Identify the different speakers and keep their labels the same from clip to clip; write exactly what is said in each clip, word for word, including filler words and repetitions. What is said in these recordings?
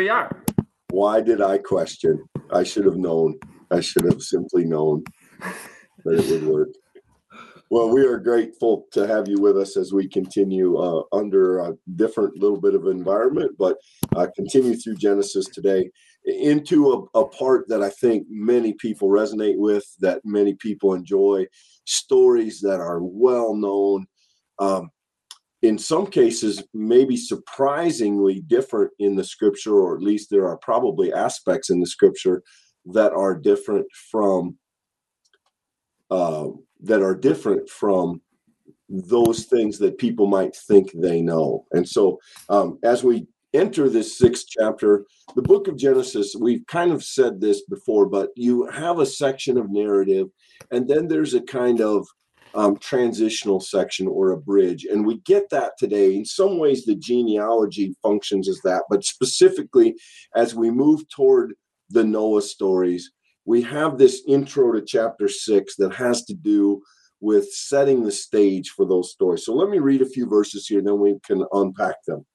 Speaker 1: we are.
Speaker 2: Why did I question? I should have known. I should have simply known that it would work. Well, we are grateful to have you with us as we continue uh, under a different little bit of environment, but uh, continue through Genesis today into a, a part that I think many people resonate with, that many people enjoy, stories that are well known. Um, in some cases, maybe surprisingly different in the scripture, or at least there are probably aspects in the scripture that are different from uh, that are different from those things that people might think they know. And so um, as we enter this sixth chapter, the book of Genesis, we've kind of said this before, but you have a section of narrative, and then there's a kind of um, transitional section or a bridge. And we get that today. In some ways, the genealogy functions as that, but specifically as we move toward the Noah stories, we have this intro to chapter six that has to do with setting the stage for those stories. So let me read a few verses here, then we can unpack them.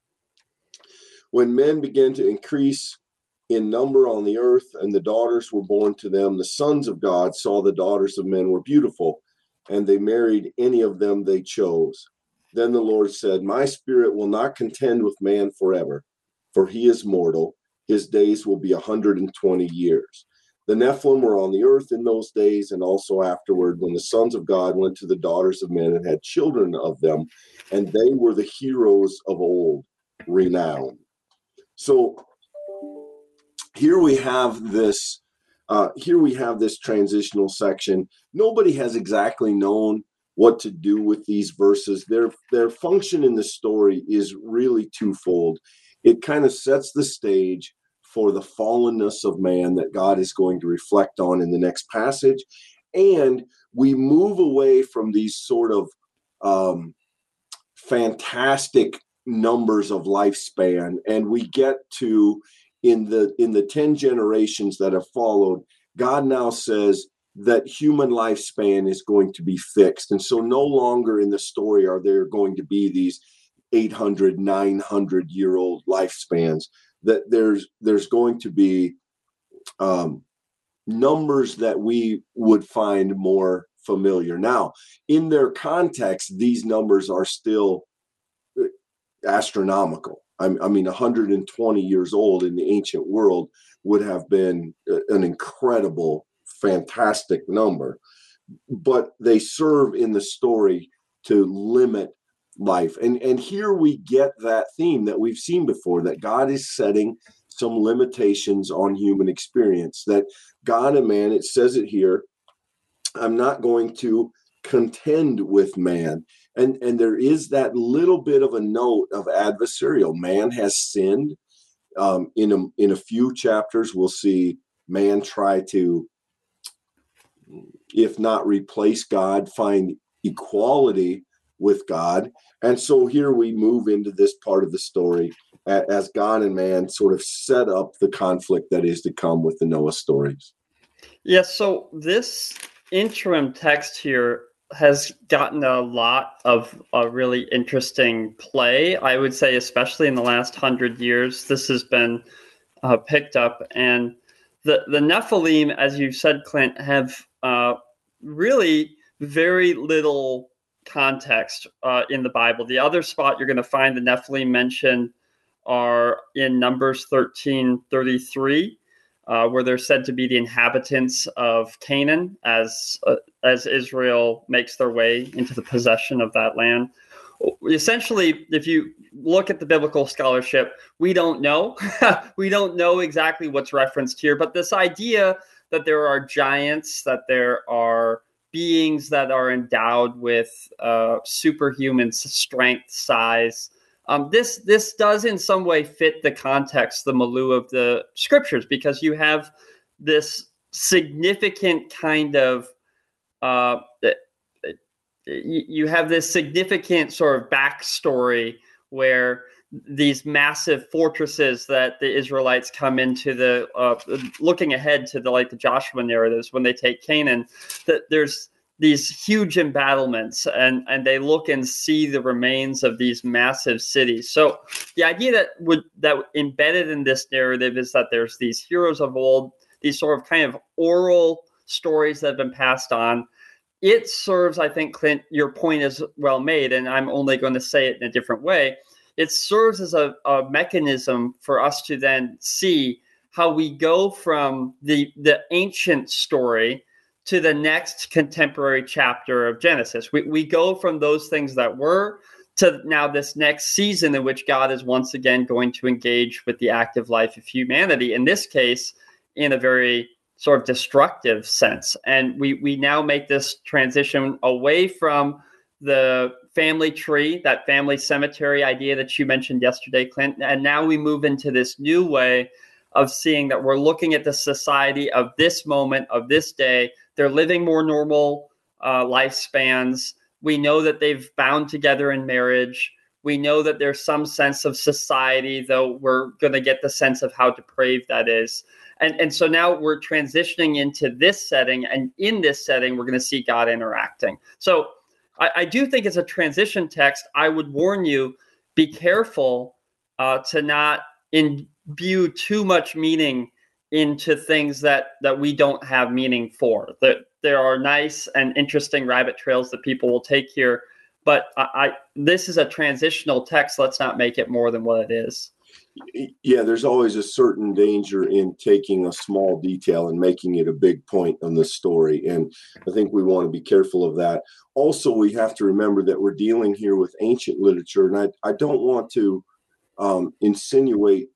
Speaker 2: When men began to increase in number on the earth, and the daughters were born to them, the sons of God saw the daughters of men were beautiful, and they married any of them they chose. Then the Lord said, my spirit will not contend with man forever, for he is mortal. His days will be a hundred and twenty years. The Nephilim were on the earth in those days, and also afterward, when the sons of God went to the daughters of men and had children of them, and they were the heroes of old, renowned. So here we have this, uh, here we have this transitional section. Nobody has exactly known what to do with these verses. Their their function in the story is really twofold. It kind of sets the stage for the fallenness of man that God is going to reflect on in the next passage. And we move away from these sort of um, fantastic numbers of lifespan, and we get to, in the in the ten generations that have followed, God now says that human lifespan is going to be fixed. And so no longer in the story are there going to be these eight hundred, nine hundred year old lifespans. That there's there's going to be um, numbers that we would find more familiar. Now, in their context, these numbers are still astronomical. I, I mean, one hundred twenty years old in the ancient world would have been an incredible, fantastic number. But they serve in the story to limit life. And and here we get that theme that we've seen before, that God is setting some limitations on human experience, that God and man, it says it here, I'm not going to contend with man. And, and there is that little bit of a note of adversarial. Man has sinned. Um, in, a, in a few chapters, we'll see man try to, if not replace God, find equality with God. And so here we move into this part of the story as God and man sort of set up the conflict that is to come with the Noah stories.
Speaker 1: Yes, so this interim text here has gotten a lot of a really interesting play, I would say, especially in the last hundred years. This has been uh, picked up. And the, the Nephilim, as you said, Clint, have uh, really very little context uh, in the Bible. The other spot you're going to find the Nephilim mentioned are in Numbers thirteen thirty-three, uh, where they're said to be the inhabitants of Canaan as uh, as Israel makes their way into the possession of that land. Essentially, if you look at the biblical scholarship, we don't know. We don't know exactly what's referenced here, but this idea that there are giants, that there are beings that are endowed with uh, superhuman strength, size. Um, this this does in some way fit the context, the milieu of the scriptures, because you have this significant kind of uh, you have this significant sort of backstory where these massive fortresses that the Israelites come into, the uh, looking ahead to the like the Joshua narratives when they take Canaan, that there's these huge embattlements, and, and they look and see the remains of these massive cities. So the idea that would that embedded in this narrative is that there's these heroes of old, these sort of kind of oral stories that have been passed on. It serves, I think, Clint, your point is well made, and I'm only going to say it in a different way. It serves as a, a mechanism for us to then see how we go from the, the ancient story to the next contemporary chapter of Genesis. We, we go from those things that were to now this next season in which God is once again going to engage with the active life of humanity, in this case, in a very sort of destructive sense. And we we now make this transition away from the family tree, that family cemetery idea that you mentioned yesterday, Clint. And now we move into this new way of seeing that we're looking at the society of this moment, of this day. They're living more normal uh, lifespans. We know that they've bound together in marriage. We know that there's some sense of society, though we're going to get the sense of how depraved that is. And, and so now we're transitioning into this setting, and in this setting, we're going to see God interacting. So I, I do think it's a transition text. I would warn you, be careful uh, to not imbue too much meaning into things that, that we don't have meaning for. That there are nice and interesting rabbit trails that people will take here, but I, I this is a transitional text. Let's not make it more than what it is.
Speaker 2: Yeah, there's always a certain danger in taking a small detail and making it a big point on the story. And I think we want to be careful of that. Also, we have to remember that we're dealing here with ancient literature. And I, I don't want to um, insinuate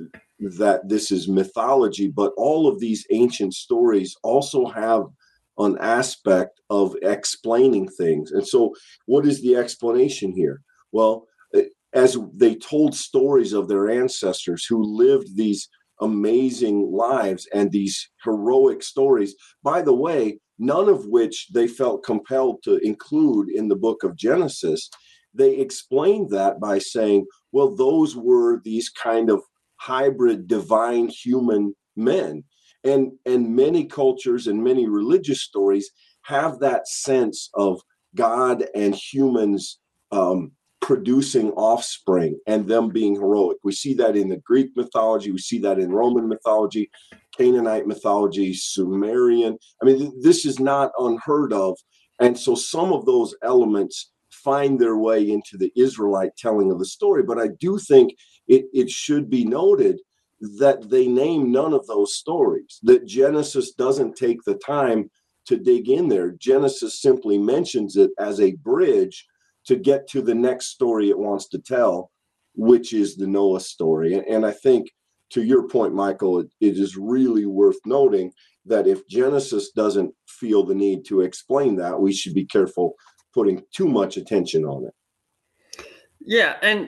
Speaker 2: that this is mythology, but all of these ancient stories also have an aspect of explaining things. And so what is the explanation here? Well, as they told stories of their ancestors who lived these amazing lives and these heroic stories, by the way, none of which they felt compelled to include in the book of Genesis, they explained that by saying, well, those were these kind of hybrid divine human men. And, and many cultures and many religious stories have that sense of God and humans um, producing offspring and them being heroic. We see that in the Greek mythology. We see that in Roman mythology, Canaanite mythology, Sumerian. I mean, th- this is not unheard of. And so some of those elements find their way into the Israelite telling of the story. But I do think it, it should be noted that they name none of those stories, that Genesis doesn't take the time to dig in there. Genesis simply mentions it as a bridge to get to the next story it wants to tell, which is the Noah story. And, and I think, to your point, Michael, it, it is really worth noting that if Genesis doesn't feel the need to explain that, we should be careful putting too much attention on it.
Speaker 1: Yeah, and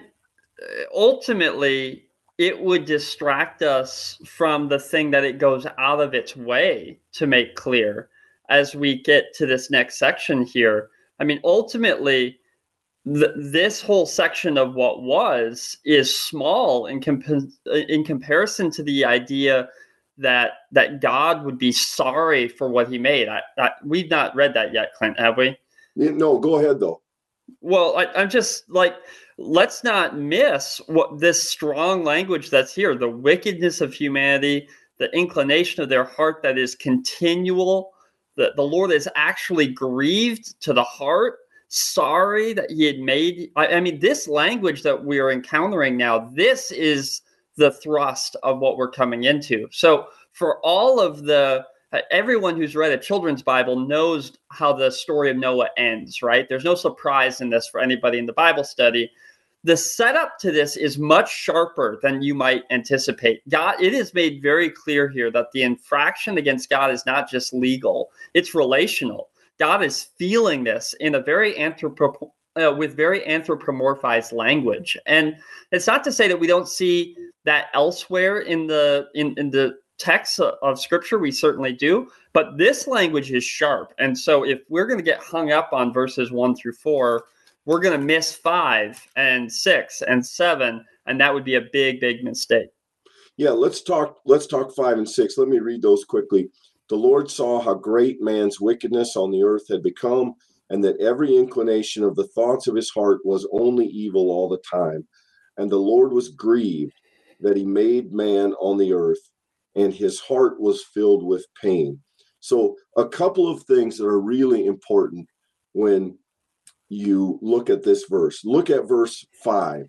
Speaker 1: ultimately, it would distract us from the thing that it goes out of its way to make clear as we get to this next section here. I mean, ultimately, th- this whole section of what was is small in, comp- in comparison to the idea that that God would be sorry for what he made. I, I, we've not read that yet, Clint, have we?
Speaker 2: No, go ahead, though.
Speaker 1: Well, I, I'm just like, let's not miss what this strong language that's here, the wickedness of humanity, the inclination of their heart that is continual, that the Lord is actually grieved to the heart, sorry that he had made. I, I mean, this language that we are encountering now, this is the thrust of what we're coming into. So for all of the, uh, everyone who's read a children's Bible knows how the story of Noah ends, right? There's no surprise in this for anybody in the Bible study. The setup to this is much sharper than you might anticipate. God, it is made very clear here that the infraction against God is not just legal, it's relational. God is feeling this in a very anthropo- uh, with very anthropomorphized language. And it's not to say that we don't see that elsewhere in the in, in the texts of Scripture. We certainly do. But this language is sharp. And so if we're going to get hung up on verses one through four, we're going to miss five and six and seven, and that would be a big, big mistake.
Speaker 2: Yeah, let's talk. Let's talk five and six. Let me read those quickly. The Lord saw how great man's wickedness on the earth had become, and that every inclination of the thoughts of his heart was only evil all the time. And the Lord was grieved that he made man on the earth, and his heart was filled with pain. So a couple of things that are really important when you look at this verse. Look at verse five.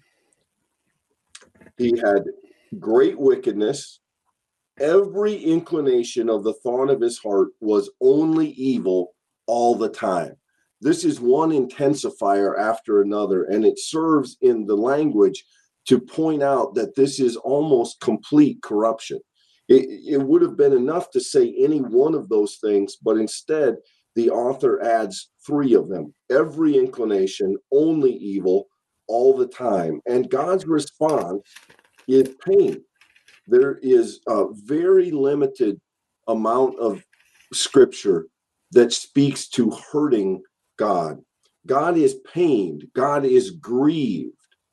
Speaker 2: He had great wickedness. Every inclination of the thought of his heart was only evil all the time. This is one intensifier after another, and it serves in the language to point out that this is almost complete corruption. It, it would have been enough to say any one of those things, but instead the author adds three of them. Every inclination, only evil, all the time. And God's response is pain. There is a very limited amount of scripture that speaks to hurting God. God is pained. God is grieved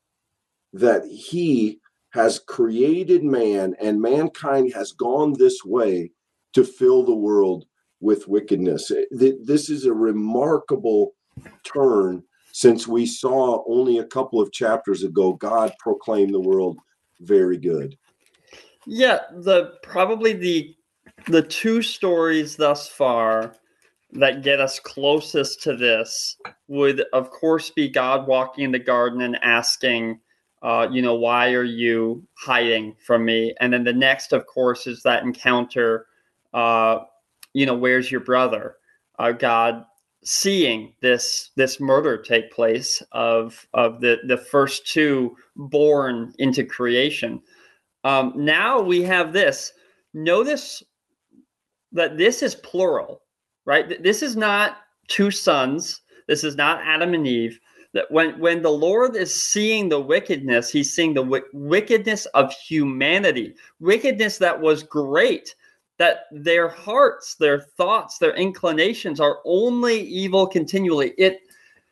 Speaker 2: that he has created man and mankind has gone this way to fill the world with wickedness. This is a remarkable turn since we saw only a couple of chapters ago God proclaim the world very good.
Speaker 1: Yeah, the probably the the two stories thus far that get us closest to this would, of course, be God walking in the garden and asking, uh, you know, why are you hiding from me? And then the next, of course, is that encounter, uh, you know, where's your brother? Uh, God seeing this this murder take place of of the the first two born into creation. Um, now we have this. Notice that this is plural, right? This is not two sons. This is not Adam and Eve. That when, when the Lord is seeing the wickedness, he's seeing the w- wickedness of humanity, wickedness that was great, that their hearts, their thoughts, their inclinations are only evil continually. It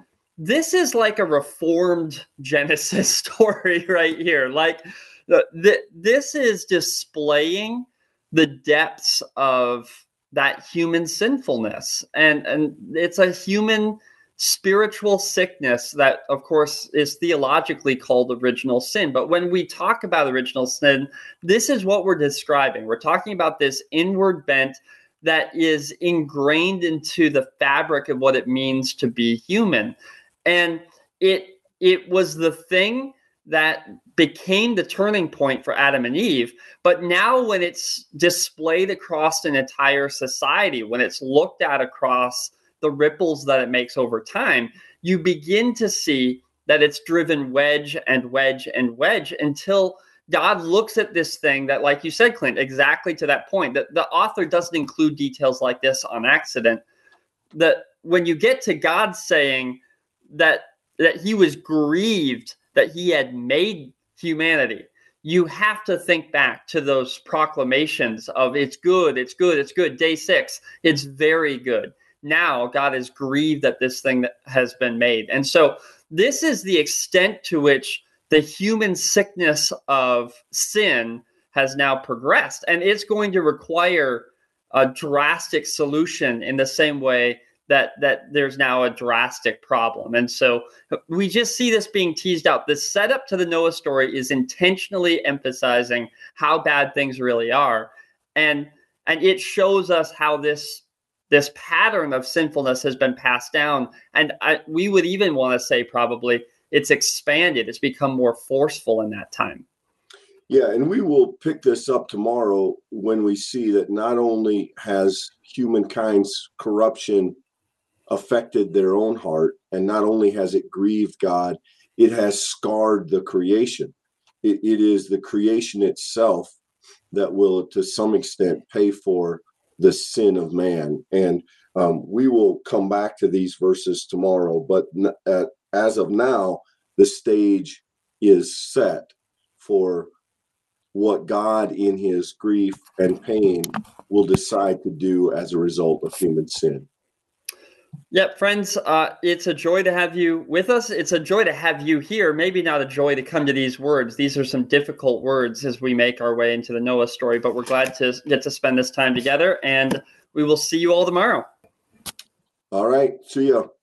Speaker 1: This is like a reformed Genesis story right here. Like the, the, this is displaying the depths of that human sinfulness. And, and it's a human spiritual sickness that, of course, is theologically called original sin. But when we talk about original sin, this is what we're describing. We're talking about this inward bent that is ingrained into the fabric of what it means to be human. And it it was the thing that became the turning point for Adam and Eve. But now when it's displayed across an entire society, when it's looked at across the ripples that it makes over time, you begin to see that it's driven wedge and wedge and wedge until God looks at this thing that, like you said, Clint, exactly to that point, that the author doesn't include details like this on accident. That when you get to God saying that that he was grieved that he had made humanity, you have to think back to those proclamations of it's good, it's good, it's good. Day six, it's very good. Now God is grieved that this thing that has been made. And so this is the extent to which the human sickness of sin has now progressed. And it's going to require a drastic solution in the same way that that there's now a drastic problem. And so we just see this being teased out. The setup to the Noah story is intentionally emphasizing how bad things really are. And and it shows us how this this pattern of sinfulness has been passed down. And I, we would even want to say probably it's expanded. It's become more forceful in that time.
Speaker 2: Yeah, and we will pick this up tomorrow when we see that not only has humankind's corruption affected their own heart, and not only has it grieved God, it has scarred the creation. It, it is the creation itself that will, to some extent, pay for the sin of man. And um, we will come back to these verses tomorrow, but uh, as of now, the stage is set for what God in his grief and pain will decide to do as a result of human sin.
Speaker 1: Yep, friends, uh, it's a joy to have you with us. It's a joy to have you here. Maybe not a joy to come to these words. These are some difficult words as we make our way into the Noah story, but we're glad to get to spend this time together, and we will see you all tomorrow.
Speaker 2: All right. See ya.